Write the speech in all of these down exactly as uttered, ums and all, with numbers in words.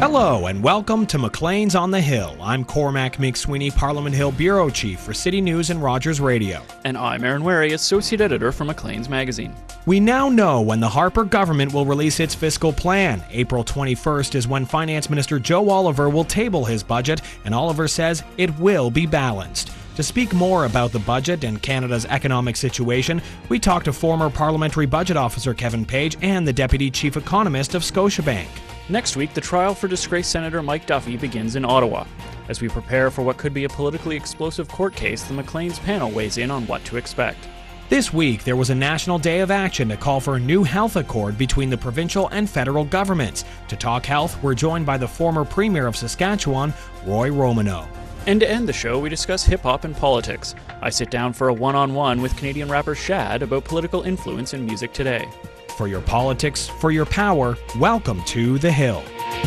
Hello and welcome to Maclean's on the Hill. I'm Cormac McSweeney, Parliament Hill Bureau Chief for City News and Rogers Radio. And I'm Aaron Wary, Associate Editor for Maclean's Magazine. We now know when the Harper government will release its fiscal plan. April twenty-first is when Finance Minister Joe Oliver will table his budget, and Oliver says it will be balanced. To speak more about the budget and Canada's economic situation, we talked to former Parliamentary Budget Officer Kevin Page and the Deputy Chief Economist of Scotiabank. Next week, the trial for disgraced Senator Mike Duffy begins in Ottawa. As we prepare for what could be a politically explosive court case, the Maclean's panel weighs in on what to expect. This week, there was a national day of action to call for a new health accord between the provincial and federal governments. To talk health, we're joined by the former Premier of Saskatchewan, Roy Romanow. And to end the show, we discuss hip-hop and politics. I sit down for a one-on-one with Canadian rapper Shad about political influence in music today. For your politics, for your power, welcome to The Hill.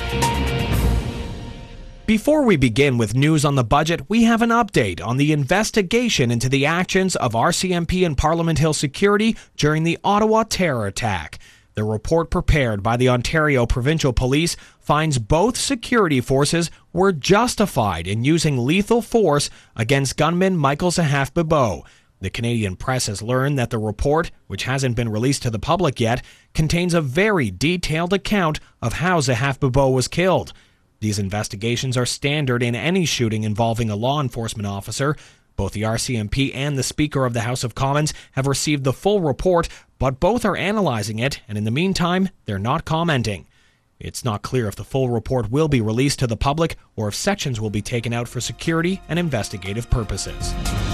Before we begin with news on the budget, we have an update on the investigation into the actions of R C M P and Parliament Hill security during the Ottawa terror attack. The report prepared by the Ontario Provincial Police finds both security forces were justified in using lethal force against gunman Michael Zehaf-Bibeau. The Canadian press has learned that the report, which hasn't been released to the public yet, contains a very detailed account of how Zehaf-Bibeau was killed. These investigations are standard in any shooting involving a law enforcement officer. Both the R C M P and the Speaker of the House of Commons have received the full report, but both are analyzing it, and in the meantime, they're not commenting. It's not clear if the full report will be released to the public or if sections will be taken out for security and investigative purposes.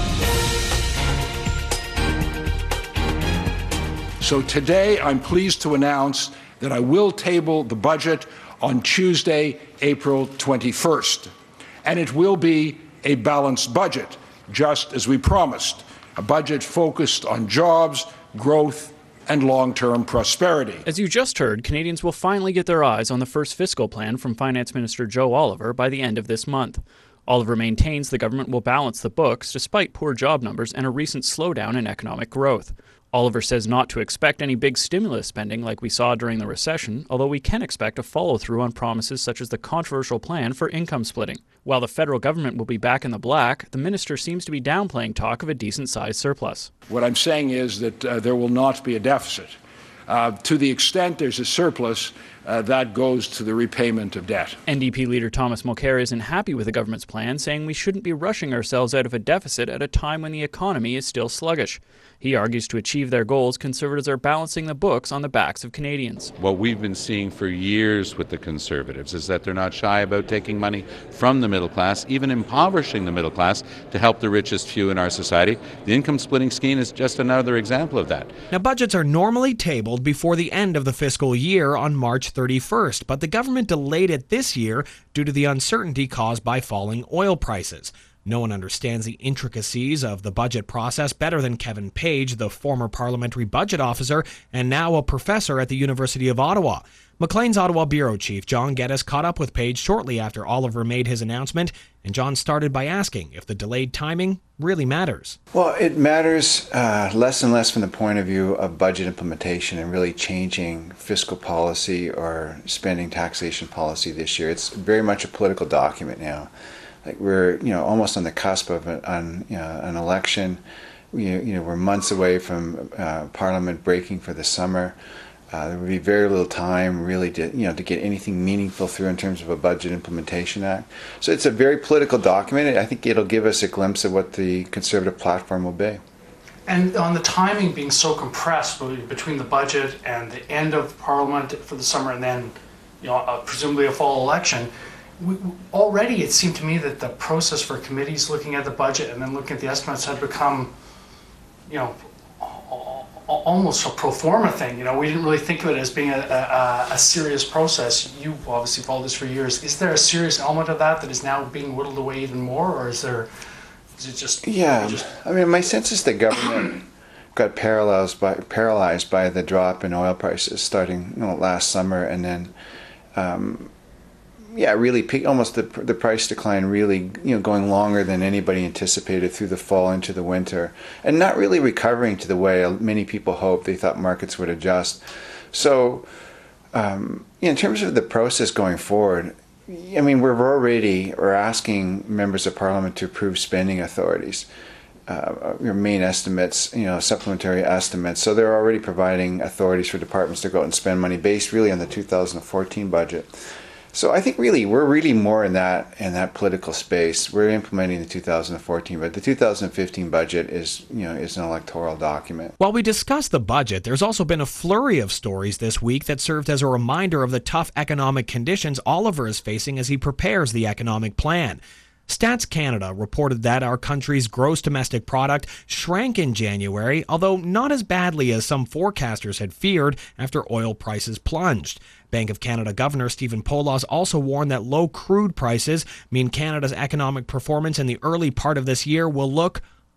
So today, I'm pleased to announce that I will table the budget on Tuesday, April twenty-first. And it will be a balanced budget, just as we promised, a budget focused on jobs, growth, and long-term prosperity. As you just heard, Canadians will finally get their eyes on the first fiscal plan from Finance Minister Joe Oliver by the end of this month. Oliver maintains the government will balance the books despite poor job numbers and a recent slowdown in economic growth. Oliver says not to expect any big stimulus spending like we saw during the recession, although we can expect a follow-through on promises such as the controversial plan for income splitting. While the federal government will be back in the black, the minister seems to be downplaying talk of a decent-sized surplus. What I'm saying is that uh, there will not be a deficit. Uh, to the extent there's a surplus, uh, that goes to the repayment of debt. N D P leader Thomas Mulcair isn't happy with the government's plan, saying we shouldn't be rushing ourselves out of a deficit at a time when the economy is still sluggish. He argues to achieve their goals, Conservatives are balancing the books on the backs of Canadians. What we've been seeing for years with the Conservatives is that they're not shy about taking money from the middle class, even impoverishing the middle class to help the richest few in our society. The income splitting scheme is just another example of that. Now, budgets are normally tabled before the end of the fiscal year on March thirty-first, but the government delayed it this year due to the uncertainty caused by falling oil prices. No one understands the intricacies of the budget process better than Kevin Page, the former parliamentary budget officer and now a professor at the University of Ottawa. Maclean's Ottawa Bureau Chief John Geddes caught up with Page shortly after Oliver made his announcement, and John started by asking if the delayed timing really matters. Well, it matters uh, less and less from the point of view of budget implementation and really changing fiscal policy or spending taxation policy this year. It's very much a political document now. Like we're, you know, almost on the cusp of an, on, you know, an election. We, you know, we're months away from uh, Parliament breaking for the summer. Uh, there would be very little time, really, to you know, to get anything meaningful through in terms of a Budget Implementation Act. So it's a very political document. I think it'll give us a glimpse of what the Conservative platform will be. And on the timing being so compressed between the budget and the end of Parliament for the summer, and then, you know, uh, presumably a fall election. We, already it seemed to me that the process for committees looking at the budget and then looking at the estimates had become, you know, almost a pro forma thing. You know, we didn't really think of it as being a, a, a serious process. You obviously followed this for years. Is there a serious element of that that is now being whittled away even more, or is there, is it just... Yeah, just... I mean, my sense is the government got paralyzed by, paralyzed by the drop in oil prices starting, you know, last summer, and then... Um, Yeah, really, peak, almost the the price decline really, you know, going longer than anybody anticipated through the fall into the winter, and not really recovering to the way many people hoped. They thought markets would adjust. So, um, in terms of the process going forward, I mean, we're already we're asking members of Parliament to approve spending authorities, uh, your main estimates, you know, supplementary estimates. So they're already providing authorities for departments to go out and spend money based really on the two thousand fourteen budget. So I think really we're really more in that in that political space. We're implementing the two thousand fourteen, but the two thousand fifteen budget is you know is an electoral document. While we discuss the budget, there's also been a flurry of stories this week that served as a reminder of the tough economic conditions Oliver is facing as he prepares the economic plan. Stats Canada reported that our country's gross domestic product shrank in January, although not as badly as some forecasters had feared after oil prices plunged. Bank of Canada Governor Stephen Poloz also warned that low crude prices mean Canada's economic performance in the early part of this year will look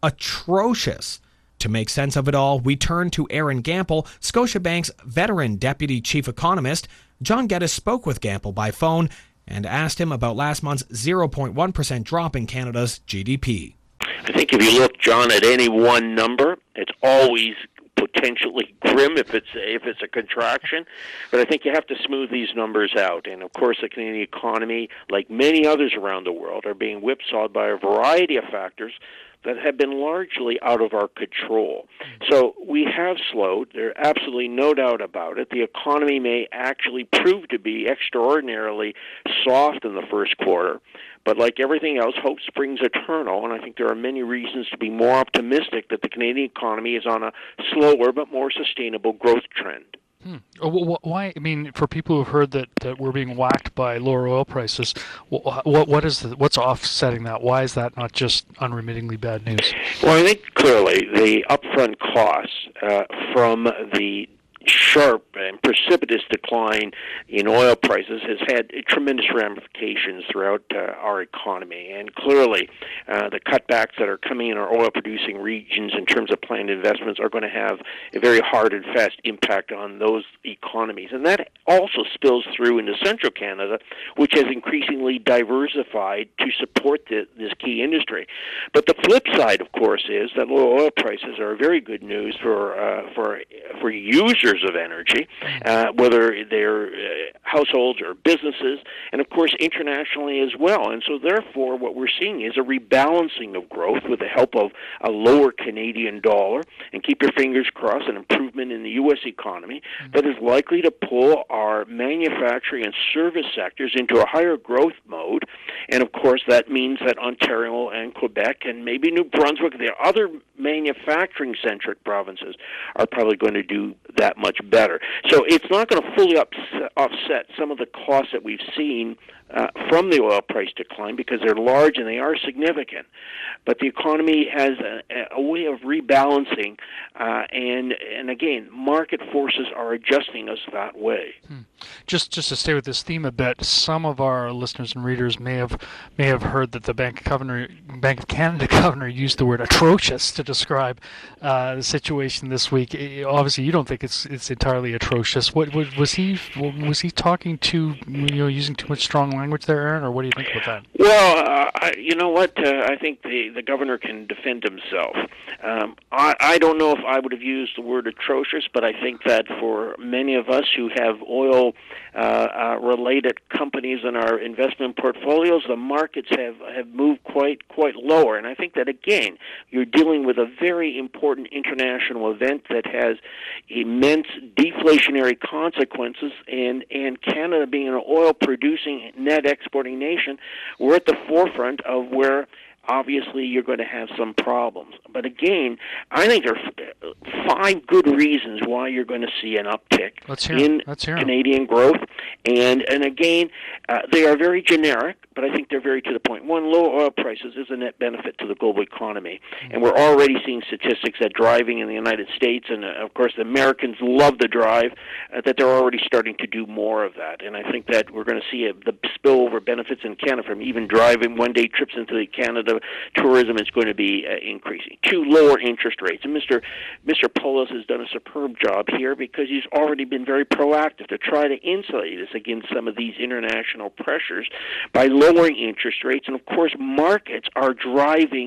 atrocious. To make sense of it all, we turn to Aaron Gample, Scotiabank's veteran deputy chief economist. John Geddes spoke with Gample by phone and asked him about last month's zero point one percent drop in Canada's G D P. I think if you look, John, at any one number, it's always potentially grim if it's if it's a contraction, but I think you have to smooth these numbers out. And of course, the Canadian economy, like many others around the world, are being whipsawed by a variety of factors that have been largely out of our control. So we have slowed. There's absolutely no doubt about it. The economy may actually prove to be extraordinarily soft in the first quarter, but like everything else, hope springs eternal, and I think there are many reasons to be more optimistic that the Canadian economy is on a slower but more sustainable growth trend. Hmm. Why? I mean, for people who've heard that, that we're being whacked by lower oil prices, what what is the, what's offsetting that? Why is that not just unremittingly bad news? Well, I think clearly the upfront costs uh, from the sharp and precipitous decline in oil prices has had tremendous ramifications throughout uh, our economy. And clearly, uh, the cutbacks that are coming in our oil-producing regions in terms of planned investments are going to have a very hard and fast impact on those economies. And that also spills through into central Canada, which has increasingly diversified to support the, this key industry. But the flip side, of course, is that low oil prices are very good news for uh, for for users of energy, uh, whether they're uh, households or businesses, and of course internationally as well. And so therefore what we're seeing is a rebalancing of growth with the help of a lower Canadian dollar, and keep your fingers crossed, an improvement in the U S economy that is likely to pull our manufacturing and service sectors into a higher growth mode. And of course that means that Ontario and Quebec and maybe New Brunswick, the other manufacturing-centric provinces, are probably going to do that much better. So it's not going to fully upset, offset some of the costs that we've seen uh, from the oil price decline, because they're large and they are significant. But the economy has a, a way of rebalancing, uh, and and again, market forces are adjusting us that way. Hmm. Just just to stay with this theme a bit, some of our listeners and readers may have may have heard that the Bank of Governor, Bank of Canada governor used the word atrocious to describe uh, the situation this week. Obviously, you don't think it's it's entirely atrocious. What, what was he was he talking to, you know, using too much strong language there, Aaron, or what do you think about that? Well, uh, I, you know what? Uh, I think the, the governor can defend himself. Um, I, I don't know if I would have used the word atrocious, but I think that for many of us who have oil uh, uh, related companies in our investment portfolios, the markets have, have moved quite quite lower. And I think that, again, you're dealing with a very important international event that has immense deflationary consequences, and, and Canada being an oil-producing, net exporting nation, we're at the forefront of where obviously you're going to have some problems. But again, I think there are five good reasons why you're going to see an uptick in Canadian growth. And, and again, uh, they are very generic, but I think they're very to the point. One, low oil prices is a net benefit to the global economy. And we're already seeing statistics that driving in the United States, and uh, of course the Americans love the drive, uh, that they're already starting to do more of that. And I think that we're going to see a, the spillover benefits in Canada from even driving one-day trips into the Canada tourism is going to be uh, increasing. Two, lower interest rates. And Mister Mister Poloz has done a superb job here, because he's already been very proactive to try to insulate us against some of these international pressures by lowering interest rates. And of course, markets are driving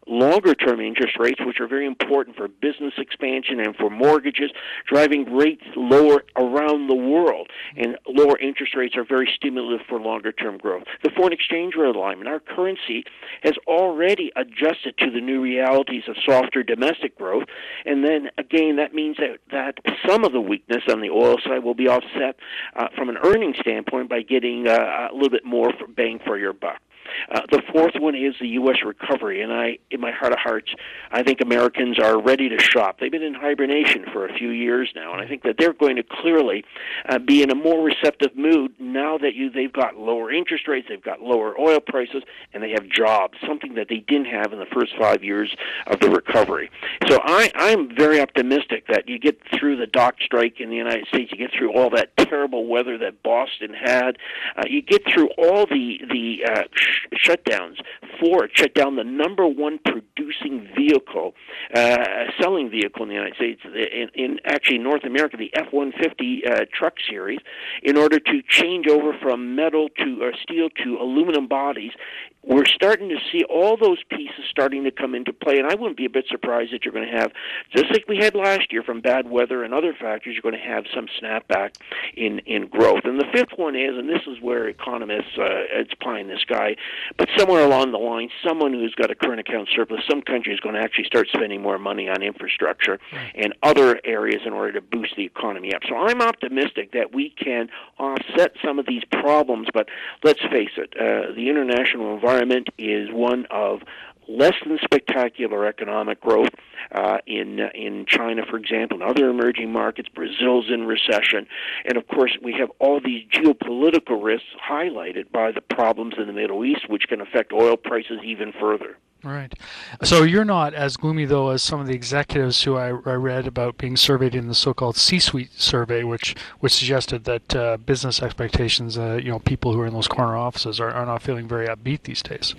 longer-term interest rates, which are very important for business expansion and for mortgages, driving rates lower around the world. And lower interest rates are very stimulative for longer-term growth. The foreign exchange rate alignment, our currency has already adjusted to the new realities of softer domestic growth. And then, again, that means that, that some of the weakness on the oil side will be offset uh, from an earnings standpoint by getting uh, a little bit more for bang for your buck. Uh, the fourth one is the U S recovery, and I, in my heart of hearts, I think Americans are ready to shop. They've been in hibernation for a few years now, and I think that they're going to clearly uh, be in a more receptive mood now that you, they've got lower interest rates, they've got lower oil prices, and they have jobs, something that they didn't have in the first five years of the recovery. So I, I'm very optimistic that you get through the dock strike in the United States, you get through all that terrible weather that Boston had, uh, you get through all the, the uh, shutdowns. Ford shut down the number one producing vehicle, uh, selling vehicle in the United States, in, in actually North America, the F one fifty uh, truck series, in order to change over from metal to or steel to aluminum bodies. We're starting to see all those pieces starting to come into play, and I wouldn't be a bit surprised that you're going to have, just like we had last year from bad weather and other factors, you're going to have some snapback in, in growth. And the fifth one is, and this is where economists, uh, it's pie in the sky, but somewhere along the line, someone who's got a current account surplus, some country is going to actually start spending more money on infrastructure and other areas in order to boost the economy up. So I'm optimistic that we can offset some of these problems, but let's face it, uh, the international environment is one of less than spectacular economic growth uh, in uh, in China, for example, and other emerging markets. Brazil's in recession. And, of course, we have all these geopolitical risks highlighted by the problems in the Middle East, which can affect oil prices even further. Right. So you're not as gloomy, though, as some of the executives who I, I read about being surveyed in the so-called C-suite survey, which which suggested that uh, business expectations, uh, you know, people who are in those corner offices are, are not feeling very upbeat these days.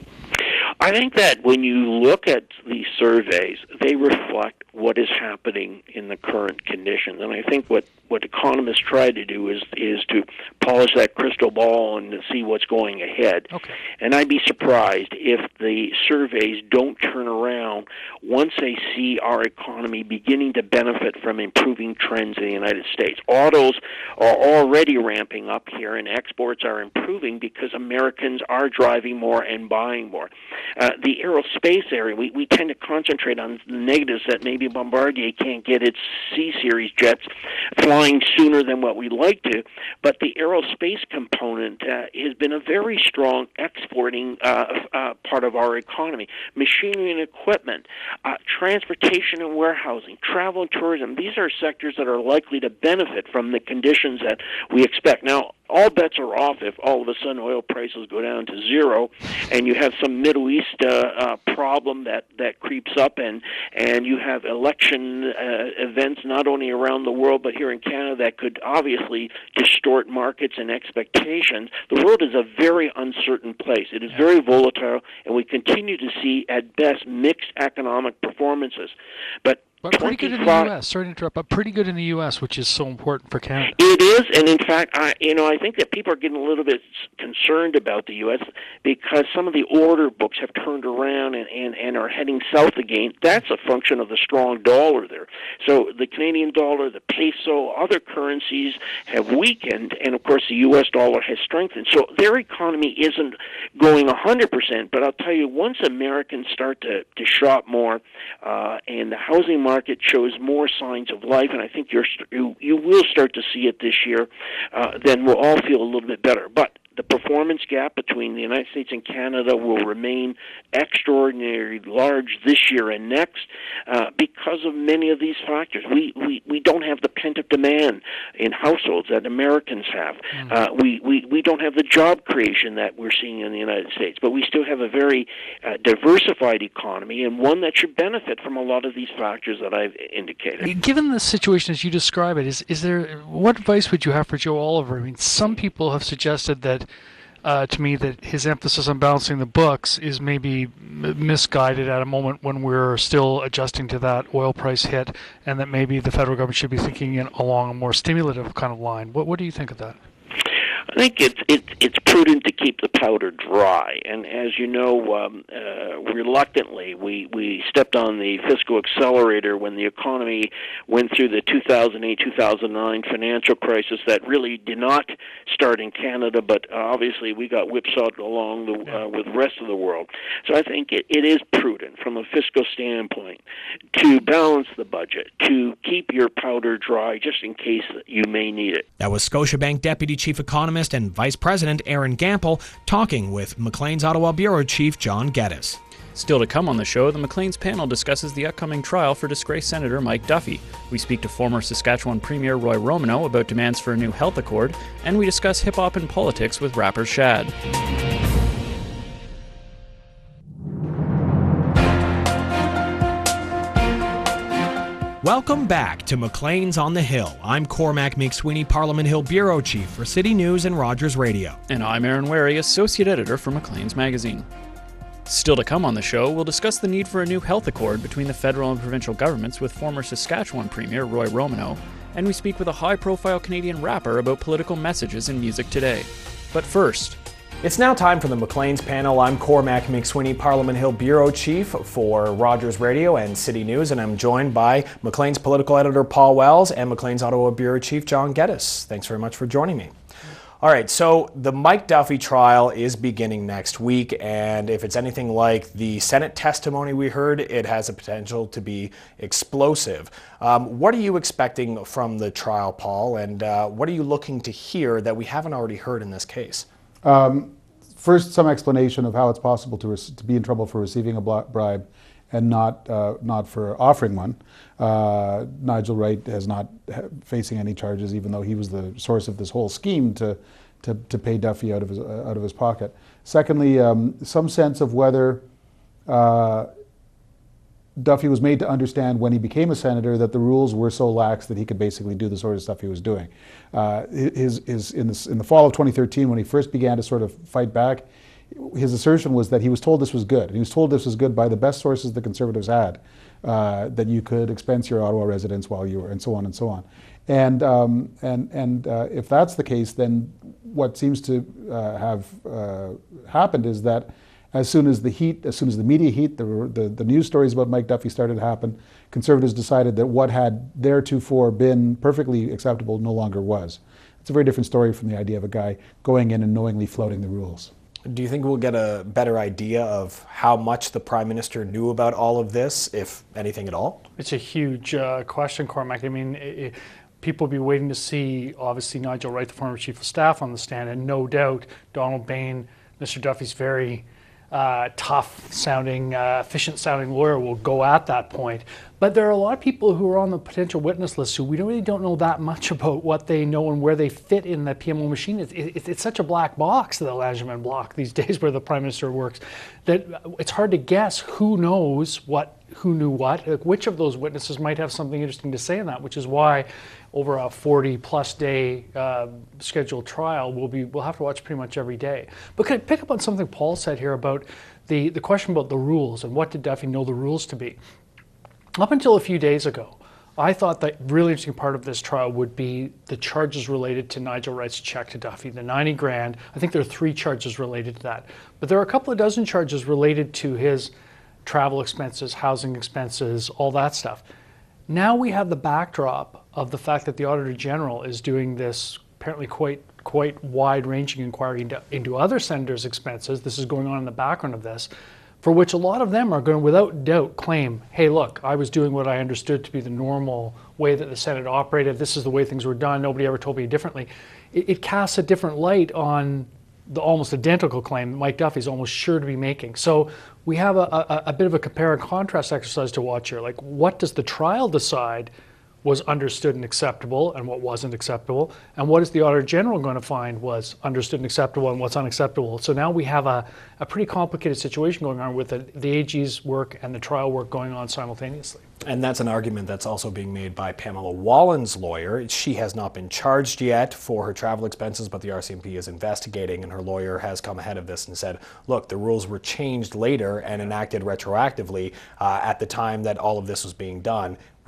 I think that when you look at these surveys, they reflect what is happening in the current conditions. And I think what, what economists try to do is is to polish that crystal ball and to see what's going ahead. Okay. And I'd be surprised if the surveys don't turn around once they see our economy beginning to benefit from improving trends in the United States. Autos are already ramping up here, and exports are improving because Americans are driving more and buying more. Uh, the aerospace area, we, we tend to concentrate on the negatives that maybe Bombardier can't get its C-Series jets flying sooner than what we'd like to, but the aerospace component uh, has been a very strong exporting uh, uh, part of our economy. Machinery and equipment, uh, transportation and warehousing, travel and tourism, these are sectors that are likely to benefit from the conditions that we expect. Now, all bets are off if all of a sudden oil prices go down to zero and you have some Middle East uh, uh, problem that, that creeps up and, and you have election uh, events not only around the world but here in Canada that could obviously distort markets and expectations. The world is a very uncertain place. It is very volatile, and we continue to see, at best, mixed economic performances. But But pretty good in the U S. Sorry to interrupt, but pretty good in the U S, which is so important for Canada. It is, and in fact, I, you know, I think that people are getting a little bit concerned about the U S because some of the order books have turned around and, and, and are heading south again. That's a function of the strong dollar there. So the Canadian dollar, the peso, other currencies have weakened, and of course the U S dollar has strengthened. So their economy isn't going one hundred percent, but I'll tell you, once Americans start to, to shop more uh, and the housing market market shows more signs of life, and I think you're, you you will start to see it this year, uh, then we'll all feel a little bit better. But the performance gap between the United States and Canada will remain extraordinarily large this year and next uh, because of many of these factors. We, we, we don't have the pent-up demand in households that Americans have. Mm. Uh, we, we, we don't have the job creation that we're seeing in the United States, but we still have a very uh, diversified economy and one that should benefit from a lot of these factors that I've indicated. Given the situation as you describe it, is, is there what advice would you have for Joe Oliver? I mean, some people have suggested that Uh, to me that his emphasis on balancing the books is maybe misguided at a moment when we're still adjusting to that oil price hit, and that maybe the federal government should be thinking in, along a more stimulative kind of line. What, what do you think of that? I think it's it, it's prudent to keep the powder dry, and as you know, um, uh, reluctantly we we stepped on the fiscal accelerator when the economy went through the two thousand eight two thousand nine financial crisis that really did not start in Canada, but uh, obviously we got whipsawed along the, uh, with the rest of the world. So I think it, it is prudent from a fiscal standpoint to balance the budget, to keep your powder dry just in case you may need it. That was Scotiabank Deputy Chief Economist and Vice President Aaron Gample talking with Maclean's Ottawa Bureau Chief John Geddes. Still to come on the show, the Maclean's panel discusses the upcoming trial for disgraced Senator Mike Duffy. We speak to former Saskatchewan Premier Roy Romanow about demands for a new health accord, and we discuss hip-hop and politics with rapper Shad. Welcome back to Maclean's on the Hill. I'm Cormac McSweeney, Parliament Hill Bureau Chief for City News and Rogers Radio. And I'm Aaron Wary, Associate Editor for Maclean's Magazine. Still to come on the show, we'll discuss the need for a new health accord between the federal and provincial governments with former Saskatchewan Premier Roy Romanow, and we speak with a high-profile Canadian rapper about political messages in music today. But first... It's now time for the Maclean's panel. I'm Cormac McSweeney, Parliament Hill Bureau Chief for Rogers Radio and City News, and I'm joined by Maclean's political editor Paul Wells and Maclean's Ottawa Bureau Chief John Geddes. Thanks very much for joining me. All right, so the Mike Duffy trial is beginning next week, and if it's anything like the Senate testimony we heard, it has a potential to be explosive. Um, what are you expecting from the trial, Paul, and uh, what are you looking to hear that we haven't already heard in this case? Um, first, some explanation of how it's possible to, rec- to be in trouble for receiving a bribe and not uh, not for offering one. Uh, Nigel Wright is not ha- facing any charges, even though he was the source of this whole scheme to to, to pay Duffy out of his uh, out of his pocket. Secondly, um, some sense of whether uh, Duffy was made to understand when he became a senator that the rules were so lax that he could basically do the sort of stuff he was doing. Uh, his, his, in, this, in the fall of twenty thirteen, when he first began to sort of fight back, his assertion was that he was told this was good. And he was told this was good by the best sources the Conservatives had, uh, that you could expense your Ottawa residence while you were, and so on and so on. And, um, and, and uh, if that's the case, then what seems to uh, have uh, happened is that as soon as the heat, as soon as the media heat, the, the, the news stories about Mike Duffy started to happen, Conservatives decided that what had theretofore been perfectly acceptable no longer was. It's a very different story from the idea of a guy going in and knowingly flouting the rules. Do you think we'll get a better idea of how much the Prime Minister knew about all of this, if anything at all? It's a huge uh, question, Cormac. I mean, it, people will be waiting to see, obviously, Nigel Wright, the former Chief of Staff, on the stand, and no doubt Donald Bain, Mister Duffy's very Uh, tough-sounding, uh, efficient-sounding lawyer will go at that point. But there are a lot of people who are on the potential witness list who we really don't know that much about what they know and where they fit in the P M O machine. It's, it, it's such a black box, the Langemann block these days, where the Prime Minister works, that it's hard to guess who knows what, who knew what. Like, which of those witnesses might have something interesting to say in that, which is why over a forty-plus day uh, scheduled trial, we'll be we'll have to watch pretty much every day. But can I pick up on something Paul said here about the, the question about the rules and what did Duffy know the rules to be? Up until a few days ago, I thought that really interesting part of this trial would be the charges related to Nigel Wright's check to Duffy, the ninety grand. I think there are three charges related to that. But there are a couple of dozen charges related to his travel expenses, housing expenses, all that stuff. Now we have the backdrop of the fact that the Auditor General is doing this apparently quite quite wide-ranging inquiry into, into other senators' expenses. This is going on in the background of this, for which a lot of them are going to, without doubt, claim, hey, look, I was doing what I understood to be the normal way that the Senate operated. This is the way things were done. Nobody ever told me differently. It, it casts a different light on the almost identical claim that Mike Duffy is almost sure to be making. So we have a, a, a bit of a compare and contrast exercise to watch here. Like, what does the trial decide was understood and acceptable and what wasn't acceptable? And what is the Auditor General going to find was understood and acceptable and what's unacceptable? So now we have a, a pretty complicated situation going on with the, the A G's work and the trial work going on simultaneously. And that's an argument that's also being made by Pamela Wallen's lawyer. She has not been charged yet for her travel expenses, but the R C M P is investigating, and her lawyer has come ahead of this and said, look, the rules were changed later and enacted retroactively uh, at the time that all of this was being done.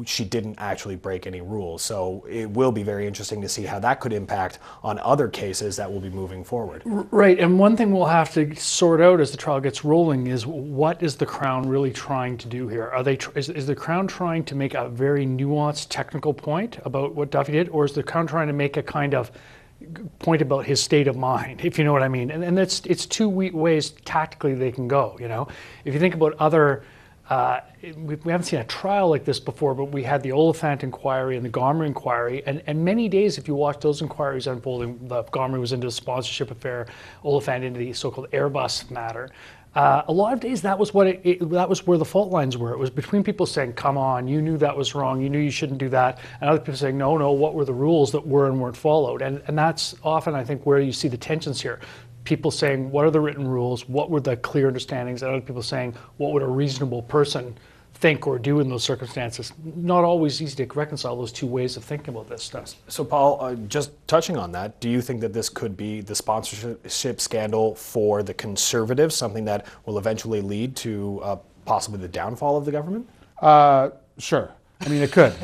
she didn't actually break any rules. So it will be very interesting to see how that could impact on other cases that will be moving forward. Right, and one thing we'll have to sort out as the trial gets rolling is what is the Crown really trying to do here? Are they tr- is, is the Crown trying to make a very nuanced technical point about what Duffy did, or is the Crown trying to make a kind of point about his state of mind, if you know what I mean? And, and that's it's two ways tactically they can go. You know, if you think about other. Uh, we, we haven't seen a trial like this before, but we had the Oliphant inquiry and the Gomery inquiry, and, and many days, if you watch those inquiries unfolding, the Gomery was into the sponsorship affair, Oliphant into the so-called Airbus matter. Uh, a lot of days, that was what it, it, that was where the fault lines were. It was between people saying, "Come on, you knew that was wrong. You knew you shouldn't do that," and other people saying, "No, no. What were the rules that were and weren't followed?" And and that's often, I think, where you see the tensions here. People saying, what are the written rules? What were the clear understandings? And other people saying, what would a reasonable person think or do in those circumstances? Not always easy to reconcile those two ways of thinking about this stuff. So, Paul, uh, just touching on that, do you think that this could be the sponsorship scandal for the Conservatives, something that will eventually lead to uh, possibly the downfall of the government? Uh, sure. I mean, it could.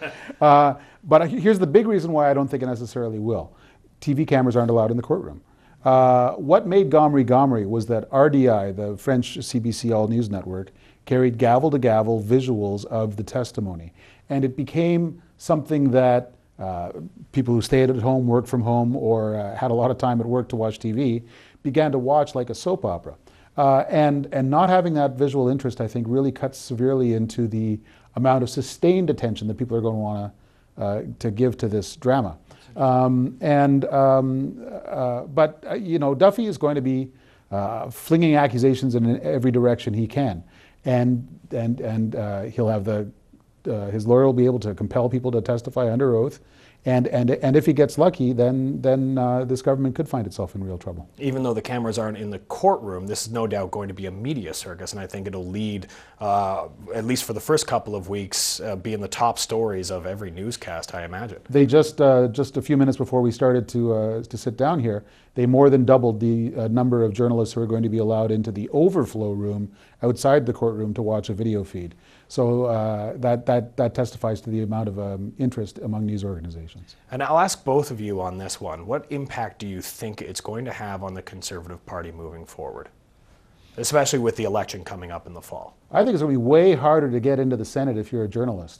uh, but here's the big reason why I don't think it necessarily will. T V cameras aren't allowed in the courtroom. Uh, what made Gomery Gomery was that R D I, the French C B C All News Network, carried gavel to gavel visuals of the testimony. And it became something that uh, people who stayed at home, worked from home, or uh, had a lot of time at work to watch T V began to watch like a soap opera. Uh, and, and not having that visual interest, I think, really cuts severely into the amount of sustained attention that people are going to want to, uh, to give to this drama. Um, and um, uh, but uh, you know, Duffy is going to be uh, flinging accusations in every direction he can, and and and uh, he'll have the uh, his lawyer will be able to compel people to testify under oath, and and and if he gets lucky, then then uh, this government could find itself in real trouble. Even though the cameras aren't in the courtroom, this is no doubt going to be a media circus, and I think it'll lead, uh, at least for the first couple of weeks, uh, be in the top stories of every newscast, I imagine. They just uh, just a few minutes before we started to uh, to sit down here, they more than doubled the uh, number of journalists who are going to be allowed into the overflow room outside the courtroom to watch a video feed. So uh, that, that, that testifies to the amount of um, interest among news organizations. And I'll ask both of you on this one. What impact do you think it's going to have on the Conservative Party moving forward, especially with the election coming up in the fall? I think it's going to be way harder to get into the Senate if you're a journalist.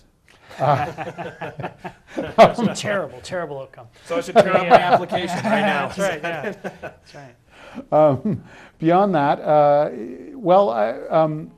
Uh, That's a terrible, terrible outcome. So I should turn up my application right now. That's right, yeah. That's right. Um, beyond that, uh, well, I, um,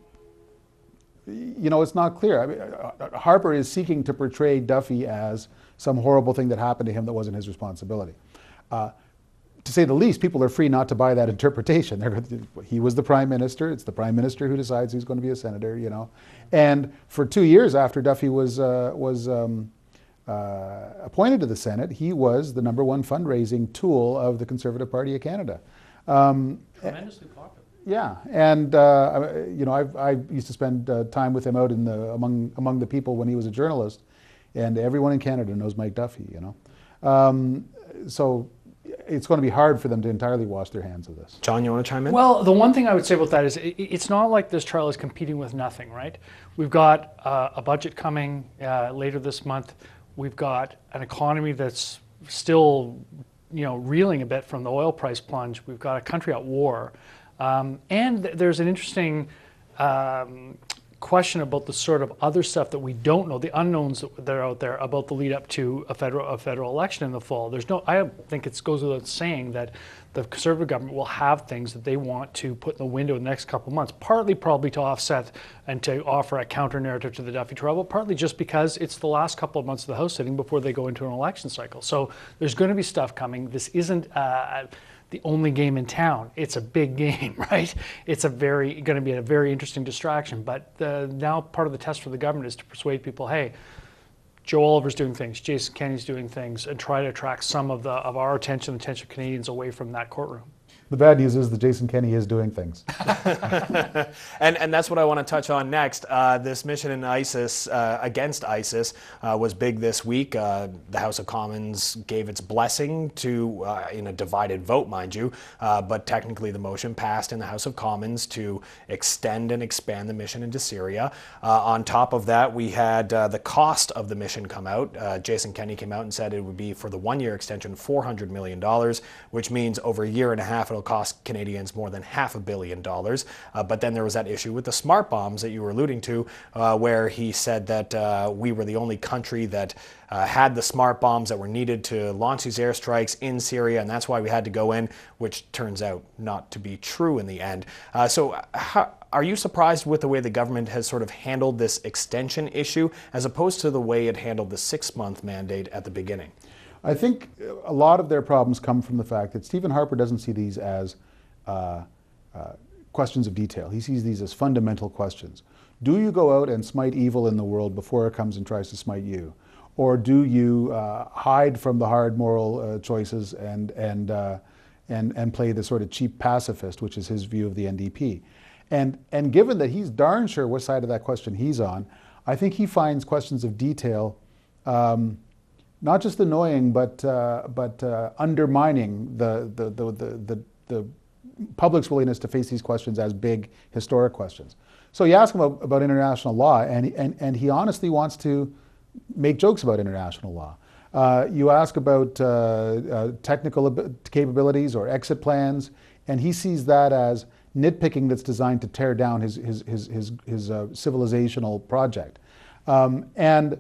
you know, it's not clear. I mean, uh, Harper is seeking to portray Duffy as some horrible thing that happened to him that wasn't his responsibility. Uh, to say the least, people are free not to buy that interpretation. They're, he was the prime minister. It's the prime minister who decides who's going to be a senator, you know. And for two years after Duffy was uh, was um, uh, appointed to the Senate, he was the number one fundraising tool of the Conservative Party of Canada. Um, Tremendously popular. Yeah, and uh, you know, I've, I used to spend uh, time with him out in the among among the people when he was a journalist, and everyone in Canada knows Mike Duffy. You know, um, so it's going to be hard for them to entirely wash their hands of this. John, you want to chime in? Well, the one thing I would say about that is it, it's not like this trial is competing with nothing, right? We've got uh, a budget coming uh, later this month. We've got an economy that's still, you know, reeling a bit from the oil price plunge. We've got a country at war. Um, and th- there's an interesting um, question about the sort of other stuff that we don't know, the unknowns that, that are out there about the lead up to a federal a federal election in the fall. There's no, I think it goes without saying that the Conservative government will have things that they want to put in the window in the next couple of months, partly probably to offset and to offer a counter narrative to the Duffy trial, but partly just because it's the last couple of months of the House sitting before they go into an election cycle. So there's going to be stuff coming. This isn't uh, the only game in town. It's a big game, right? It's a very going to be a very interesting distraction. But uh, now part of the test for the government is to persuade people, hey, Joe Oliver's doing things, Jason Kenney's doing things, and try to attract some of the of our attention, the attention of Canadians away from that courtroom. The bad news is that Jason Kenney is doing things. and and that's what I want to touch on next. Uh, this mission in ISIS uh, against ISIS uh, was big this week. Uh, the House of Commons gave its blessing to, uh, in a divided vote, mind you, uh, but technically the motion passed in the House of Commons to extend and expand the mission into Syria. Uh, on top of that, we had uh, the cost of the mission come out. Uh, Jason Kenney came out and said it would be, for the one-year extension, four hundred million dollars, which means over a year and a half it'll cost Canadians more than half a billion dollars. Uh, but then there was that issue with the smart bombs that you were alluding to, uh, where he said that uh, we were the only country that uh, had the smart bombs that were needed to launch these airstrikes in Syria, and that's why we had to go in, which turns out not to be true in the end. Uh, so how, are you surprised with the way the government has sort of handled this extension issue as opposed to the way it handled the six-month mandate at the beginning? I think a lot of their problems come from the fact that Stephen Harper doesn't see these as uh, uh, questions of detail. He sees these as fundamental questions. Do you go out and smite evil in the world before it comes and tries to smite you? Or do you uh, hide from the hard moral uh, choices and, and, uh, and, and play the sort of cheap pacifist, which is his view of the N D P? And, and given that he's darn sure what side of that question he's on, I think he finds questions of detail um, not just annoying, but uh, but uh, undermining the the, the the the the public's willingness to face these questions as big historic questions. So you ask him about, about international law, and he, and and he honestly wants to make jokes about international law. Uh, you ask about uh, uh, technical capabilities or exit plans, and he sees that as nitpicking that's designed to tear down his his his his, his uh, civilizational project, um, and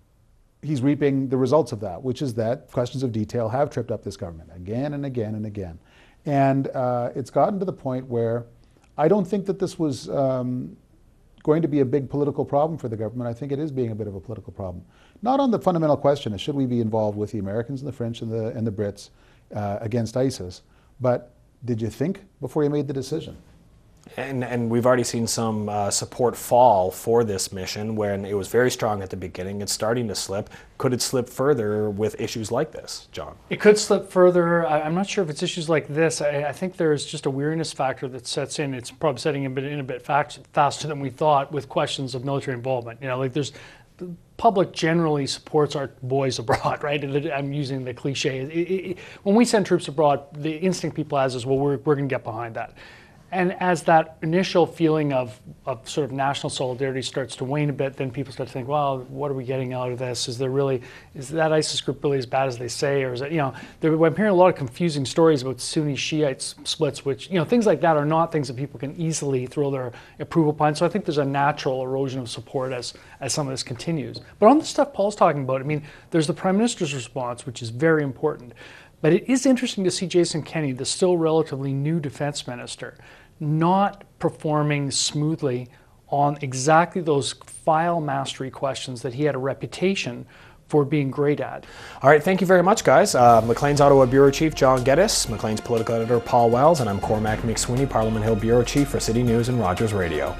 he's reaping the results of that, which is that questions of detail have tripped up this government again and again and again. And uh, it's gotten to the point where I don't think that this was um, going to be a big political problem for the government. I think it is being a bit of a political problem. Not on the fundamental question of should we be involved with the Americans and the French and the, and the Brits uh, against ISIS, but did you think before you made the decision? And, and we've already seen some uh, support fall for this mission when it was very strong at the beginning. It's starting to slip. Could it slip further with issues like this, John? It could slip further. I, I'm not sure if it's issues like this. I, I think there's just a weariness factor that sets in. It's probably setting in a bit, in a bit fact, faster than we thought with questions of military involvement. You know, like there's the public generally supports our boys abroad, right? I'm using the cliche. It, it, when we send troops abroad, the instinct people has is, well, we're, we're going to get behind that. And as that initial feeling of, of sort of national solidarity starts to wane a bit, then people start to think, well, what are we getting out of this? Is there really, is that ISIS group really as bad as they say? Or is it, you know, there, I'm hearing a lot of confusing stories about Sunni Shiite splits, which, you know, things like that are not things that people can easily throw their approval behind. So I think there's a natural erosion of support as, as some of this continues. But on the stuff Paul's talking about, I mean, there's the Prime Minister's response, which is very important. But it is interesting to see Jason Kenney, the still relatively new defense minister, not performing smoothly on exactly those file mastery questions that he had a reputation for being great at. All right, thank you very much, guys. Uh, Maclean's Ottawa Bureau Chief John Geddes, Maclean's political editor Paul Wells, and I'm Cormac McSweeney, Parliament Hill Bureau Chief for City News and Rogers Radio.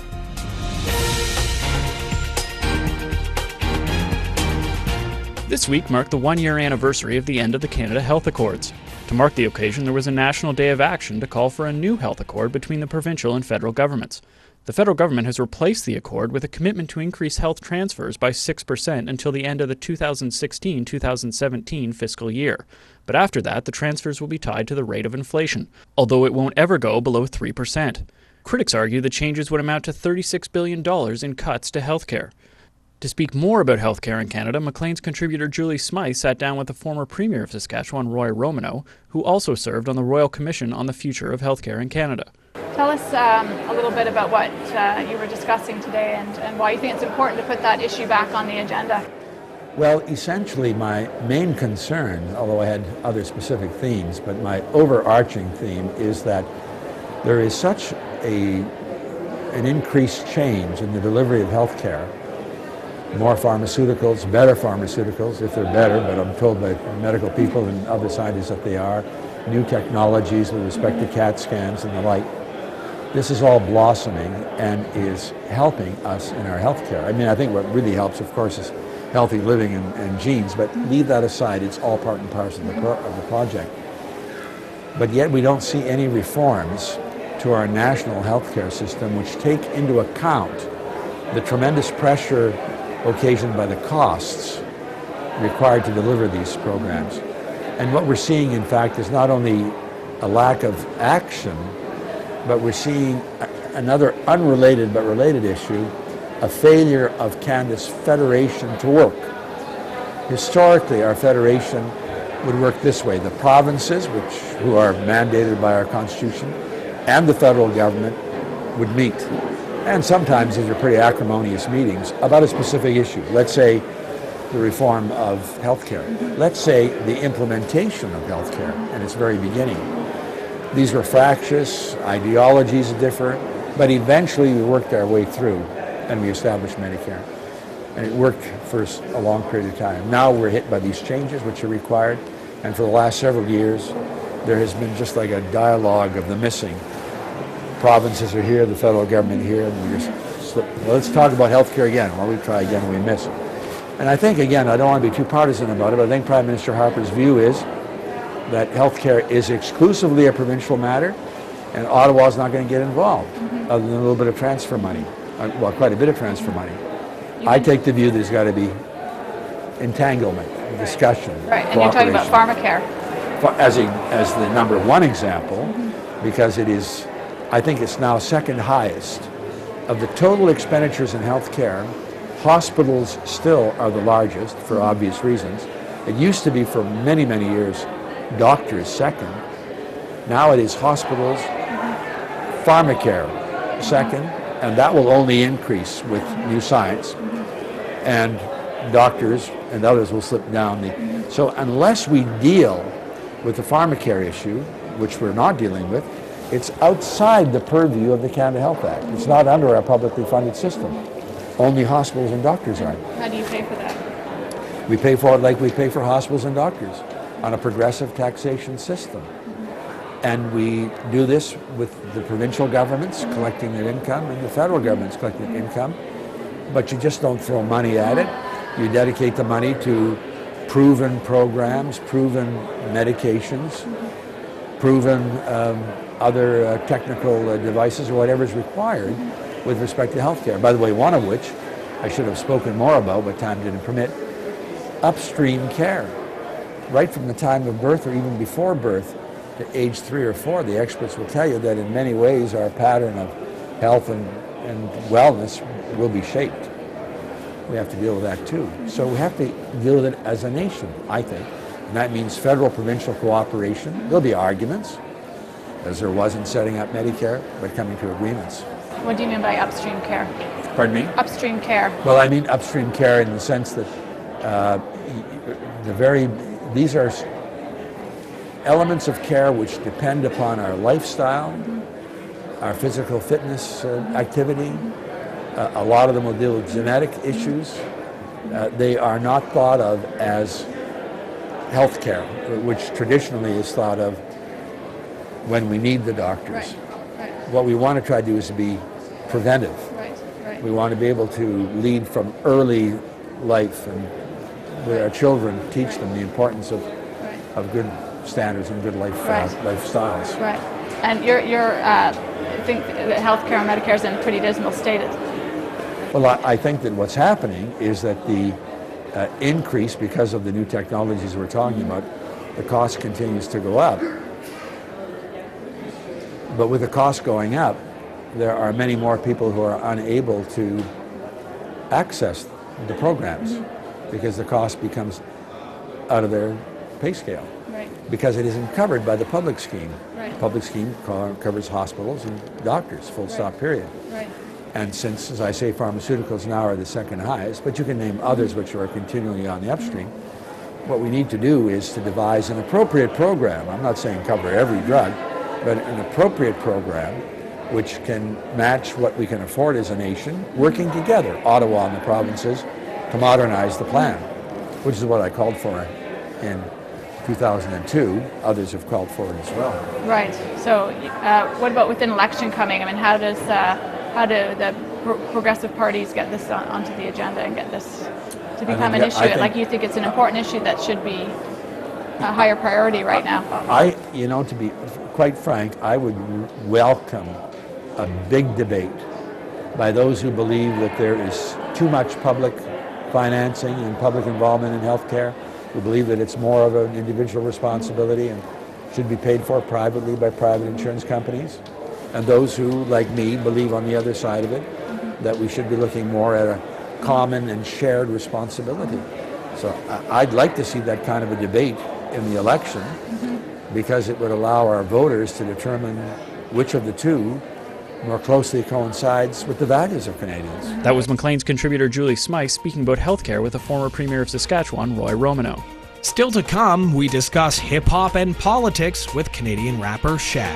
This week marked the one-year anniversary of the end of the Canada Health Accords. To mark the occasion, there was a national day of action to call for a new health accord between the provincial and federal governments. The federal government has replaced the accord with a commitment to increase health transfers by six percent until the end of the two thousand sixteen two thousand seventeen fiscal year. But after that, the transfers will be tied to the rate of inflation, although it won't ever go below three percent. Critics argue the changes would amount to thirty-six billion dollars in cuts to healthcare. To speak more about healthcare in Canada, Maclean's contributor Julie Smythe sat down with the former Premier of Saskatchewan, Roy Romanow, who also served on the Royal Commission on the Future of Healthcare in Canada. Tell us um, a little bit about what uh, you were discussing today and, and why you think it's important to put that issue back on the agenda. Well, essentially my main concern, although I had other specific themes, but my overarching theme is that there is such a, an increased change in the delivery of healthcare. More pharmaceuticals, better pharmaceuticals, if they're better, but I'm told by medical people and other scientists that they are. New technologies with respect to CAT scans and the like. This is all blossoming and is helping us in our healthcare. I mean, I think what really helps, of course, is healthy living and, and genes, but leave that aside, it's all part and parcel of the, pro of the project. but yet we don't see any reforms to our national healthcare system which take into account the tremendous pressure occasioned by the costs required to deliver these programs. And what we're seeing, in fact, is not only a lack of action, but we're seeing a, another unrelated but related issue, a failure of Canada's federation to work. Historically, our federation would work this way. The provinces, which who are mandated by our Constitution, and the federal government would meet. And sometimes these are pretty acrimonious meetings about a specific issue. Let's say the reform of healthcare. Let's say the implementation of healthcare in its very beginning. These were fractious, ideologies differ, but eventually we worked our way through and we established Medicare. And it worked for a long period of time. Now we're hit by these changes which are required, and for the last several years there has been just like a dialogue of the missing. Provinces are here, the federal government here, and we just slip. Well, let's talk about healthcare again. Well, we try again and we miss it. And I think, again, I don't want to be too partisan about it, but I think Prime Minister Harper's view is that healthcare is exclusively a provincial matter, and Ottawa's not going to get involved, mm-hmm. other than a little bit of transfer money, uh, well, quite a bit of transfer money. You I take the view there's got to be entanglement, right. discussion, Right, and you're talking about pharmacare. As, a, as the number one example, mm-hmm. because it is, I think it's now second highest of the total expenditures in healthcare. Hospitals still are the largest for obvious reasons. It used to be for many, many years doctors second. Now it is hospitals, pharmacare second, and that will only increase with new science. And doctors and others will slip down. The, so unless we deal with the pharmacare issue, which we're not dealing with, it's outside the purview of the Canada Health Act. It's not under our publicly funded system. Only hospitals and doctors are. How do you pay for that? We pay for it like we pay for hospitals and doctors, on a progressive taxation system. Mm-hmm. And we do this with the provincial governments mm-hmm. collecting their income and the federal government's collecting income. But you just don't throw money at it. You dedicate the money to proven programs, proven medications, mm-hmm. proven um, other uh, technical uh, devices or whatever is required with respect to healthcare. By the way, one of which I should have spoken more about, but time didn't permit, upstream care. Right from the time of birth or even before birth to age three or four, the experts will tell you that in many ways our pattern of health and, and wellness will be shaped. We have to deal with that too. So we have to deal with it as a nation, I think. And that means federal provincial cooperation. There'll be arguments, as there was in setting up Medicare, but coming to agreements. What do you mean by upstream care? Pardon me? Upstream care. Well, I mean upstream care in the sense that uh, the very, these are elements of care which depend upon our lifestyle, mm-hmm. our physical fitness uh, activity. Uh, a lot of them will deal with genetic issues. Uh, they are not thought of as health care, which traditionally is thought of when we need the doctors. Right. Right. What we want to try to do is to be preventive. Right. Right. We want to be able to lead from early life and with our children, teach them the importance of right. of good standards and good life right. uh, lifestyles. Right. And you're you're uh, think that healthcare and Medicare is in a pretty dismal state. Well, I, I think that what's happening is that the uh, increase because of the new technologies we're talking mm-hmm. about, the cost continues to go up. But with the cost going up, there are many more people who are unable to access the programs mm-hmm. because the cost becomes out of their pay scale. Right. Because it isn't covered by the public scheme. Right. The public scheme co- covers hospitals and doctors, full right. stop, period. Right. And since, as I say, pharmaceuticals now are the second highest, but you can name others which are continually on the upstream, mm-hmm. what we need to do is to devise an appropriate program. I'm not saying cover every drug, but an appropriate program which can match what we can afford as a nation, working together, Ottawa and the provinces, to modernize the plan, which is what I called for in two thousand two. Others have called for it as well. Right. So uh, what about with an election coming? I mean, how does uh, how do the pro- progressive parties get this on, onto the agenda and get this to become an that, issue? think, like you think it's an important issue that should be a higher priority right now? I, you know, to be quite frank, I would welcome a big debate by those who believe that there is too much public financing and public involvement in healthcare, who believe that it's more of an individual responsibility and should be paid for privately by private insurance companies, and those who, like me, believe on the other side of it, that we should be looking more at a common and shared responsibility. So I'd like to see that kind of a debate in the election, mm-hmm. because it would allow our voters to determine which of the two more closely coincides with the values of Canadians. That was Maclean's contributor Julie Smythe speaking about healthcare with the former Premier of Saskatchewan, Roy Romanow. Still to come, we discuss hip-hop and politics with Canadian rapper Shad.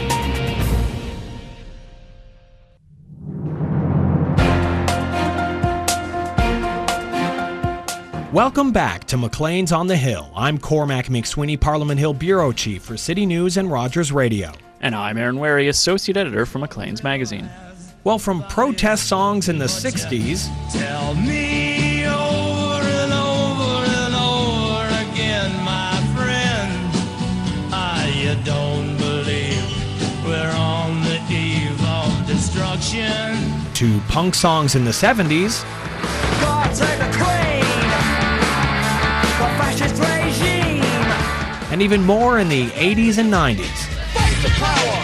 Welcome back to Maclean's on the Hill. I'm Cormac McSweeney, Parliament Hill Bureau Chief for City News and Rogers Radio. And I'm Aaron Wary, Associate Editor for Maclean's Magazine. Well, from protest songs in the sixties... Tell me over and over and over again, my friend, ah, you don't believe we're on the eve of destruction. To punk songs in the seventies... God save the Queen! Fascist regime. And even more in the eighties and nineties. Fight the power!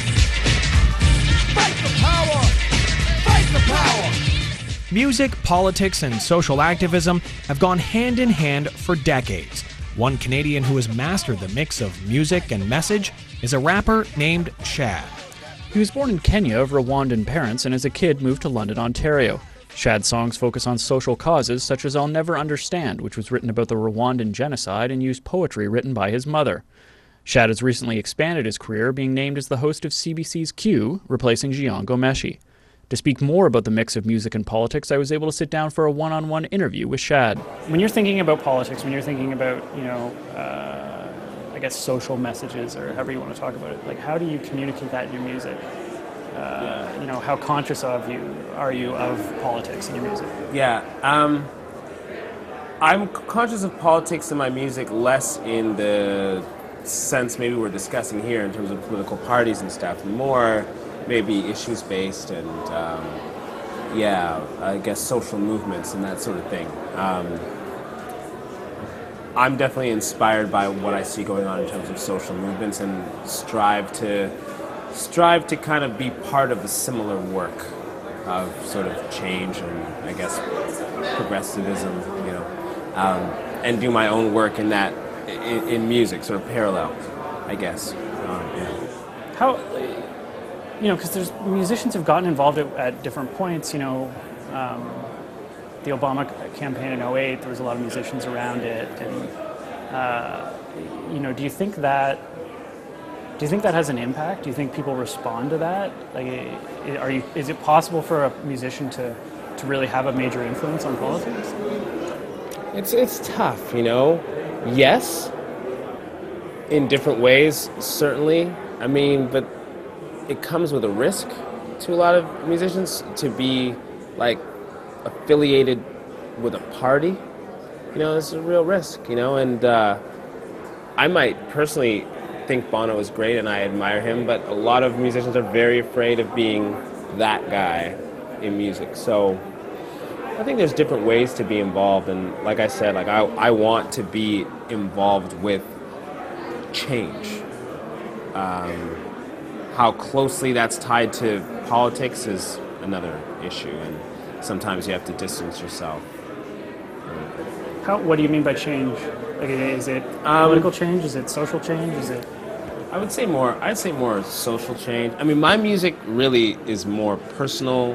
Fight the power! Fight the power! Music, politics, and social activism have gone hand in hand for decades. One Canadian who has mastered the mix of music and message is a rapper named Shad. He was born in Kenya of Rwandan parents and as a kid moved to London, Ontario. Shad's songs focus on social causes such as I'll Never Understand, which was written about the Rwandan genocide and used poetry written by his mother. Shad has recently expanded his career, being named as the host of C B C's Q, replacing Jian Ghomeshi. To speak more about the mix of music and politics, I was able to sit down for a one-on-one interview with Shad. When you're thinking about politics, when you're thinking about, you know, uh, I guess social messages or however you want to talk about it, like how do you communicate that in your music? Uh, you know, how conscious of you are you of politics in your music? Yeah, um, I'm conscious of politics in my music less in the sense maybe we're discussing here in terms of political parties and stuff, more maybe issues based and um, yeah, I guess social movements and that sort of thing. Um, I'm definitely inspired by what I see going on in terms of social movements and strive to strive to kind of be part of a similar work of sort of change and I guess progressivism, you know, um, and do my own work in that, in, in music, sort of parallel, I guess. Um, yeah. How, you know, because there's musicians have gotten involved at, at different points, you know, um, the Obama campaign in oh eight, there was a lot of musicians around it, and, uh, you know, do you think that Do you think that has an impact? Do you think people respond to that? Like, are you? Is it possible for a musician to, to really have a major influence on politics? It's it's tough, you know. Yes, in different ways, certainly. I mean, but it comes with a risk to a lot of musicians to be like affiliated with a party. You know, it's a real risk, you know. And uh, I might personally think Bono is great and I admire him, but a lot of musicians are very afraid of being that guy in music. So I think there's different ways to be involved, and like I said, like I, I want to be involved with change. Um, how closely that's tied to politics is another issue, and sometimes you have to distance yourself. How? What do you mean by change? Like, is it um, political change? Is it social change? Is it? I would say more. I'd say more social change. I mean, my music really is more personal.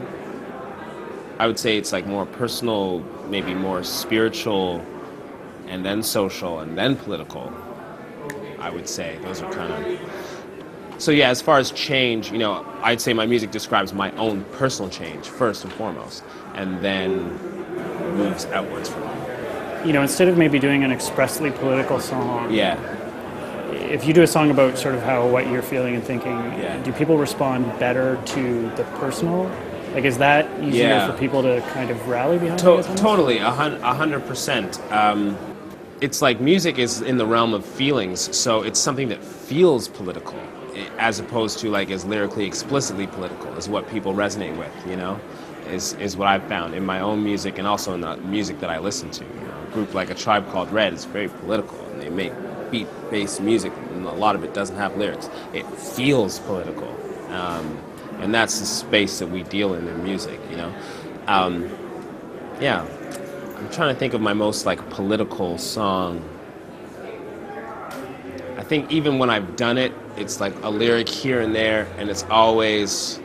I would say it's like more personal, maybe more spiritual, and then social, and then political. I would say those are kind of. So yeah, as far as change, you know, I'd say my music describes my own personal change first and foremost, and then moves outwards from it. You know, instead of maybe doing an expressly political song. Yeah. If you do a song about sort of how what you're feeling and thinking, yeah. do people respond better to the personal? Like, is that easier yeah. for people to kind of rally behind? To- totally, a hundred percent. Um, it's like music is in the realm of feelings, so it's something that feels political, as opposed to like as lyrically explicitly political is what people resonate with, you know, is is what I've found in my own music and also in the music that I listen to. You know, a group like A Tribe Called Red is very political, and they make beat-based music, and a lot of it doesn't have lyrics. It feels political, um, and that's the space that we deal in in music, you know. Um, yeah, I'm trying to think of my most like political song. I think even when I've done it, it's like a lyric here and there, and it's always,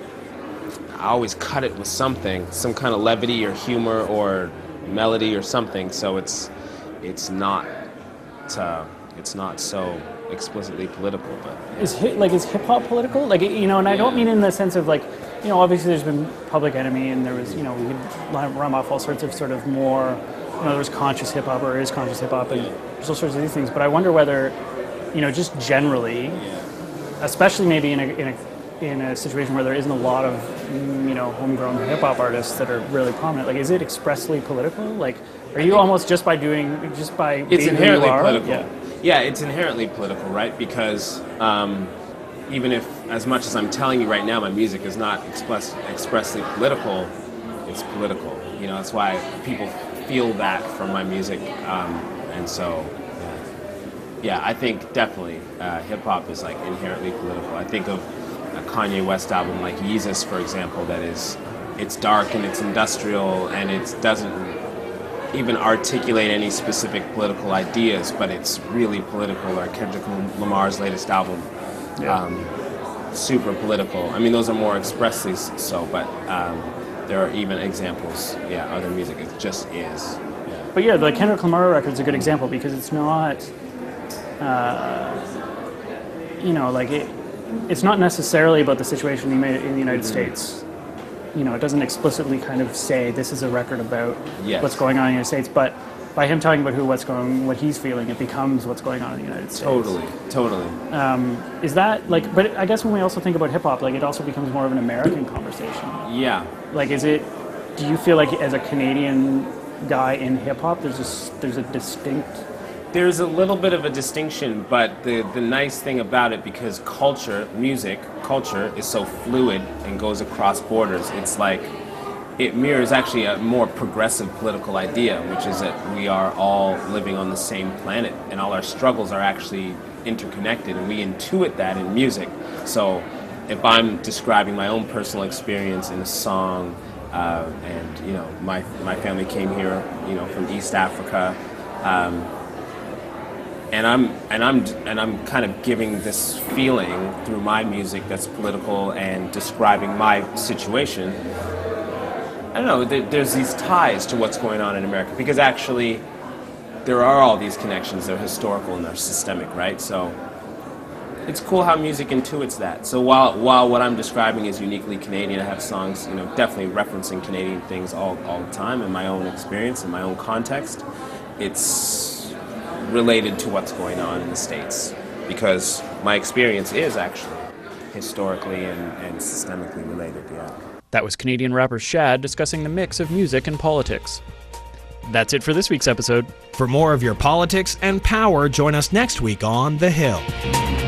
I always cut it with something, some kind of levity or humor or melody or something, so it's it's not uh, it's not so explicitly political. But is hip, like is hip hop political? Like, you know, and I yeah. don't mean in the sense of like, you know, obviously there's been Public Enemy, and there was, you know, we could run off all sorts of sort of more, you know, there was conscious hip hop or is conscious hip hop, and there's all sorts of these things. But I wonder whether, you know, just generally, especially maybe in a in a in a situation where there isn't a lot of, you know, homegrown hip hop artists that are really prominent, like, is it expressly political? Like, are you almost just by doing just by it's being inherently who you are? political? Yeah. yeah, it's inherently political, right? Because um, even if, as much as I'm telling you right now, my music is not express, expressly political, it's political. You know, that's why people feel that from my music, um, and so. Yeah, I think definitely uh, hip-hop is like inherently political. I think of a Kanye West album like Yeezus, for example, that is, it's dark and it's industrial and it doesn't even articulate any specific political ideas, but it's really political. Or Kendrick Lamar's latest album, yeah. um, super political. I mean, those are more expressly so, but um, there are even examples, yeah, other music, it just is. Yeah. But yeah, the Kendrick Lamar record's a good example because it's not... Uh, you know, like it, it's not necessarily about the situation in the United States. You know, it doesn't explicitly kind of say this is a record about yes. what's going on in the United States, but by him talking about who, what's going, what he's feeling, it becomes what's going on in the United States. Totally, totally. Um, is that like? But I guess when we also think about hip hop, like it also becomes more of an American conversation. Yeah. Like, is it? Do you feel like as a Canadian guy in hip hop, there's a there's a distinct There's a little bit of a distinction, but the, the nice thing about it, because culture, music, culture is so fluid and goes across borders, it's like it mirrors actually a more progressive political idea, which is that we are all living on the same planet and all our struggles are actually interconnected, and we intuit that in music. So if I'm describing my own personal experience in a song, uh, and you know, my my family came here, you know, from East Africa, um, And I'm and I'm and I'm kind of giving this feeling through my music that's political and describing my situation. I don't know. There's these ties to what's going on in America because actually there are all these connections. They're historical and they're systemic, right? So it's cool how music intuits that. So while while what I'm describing is uniquely Canadian, I have songs, you know, definitely referencing Canadian things all all the time in my own experience, in my own context. It's related to what's going on in the States because my experience is actually historically and, and systemically related, yeah. That was Canadian rapper Shad discussing the mix of music and politics. That's it for this week's episode. For more of your politics and power, join us next week on The Hill.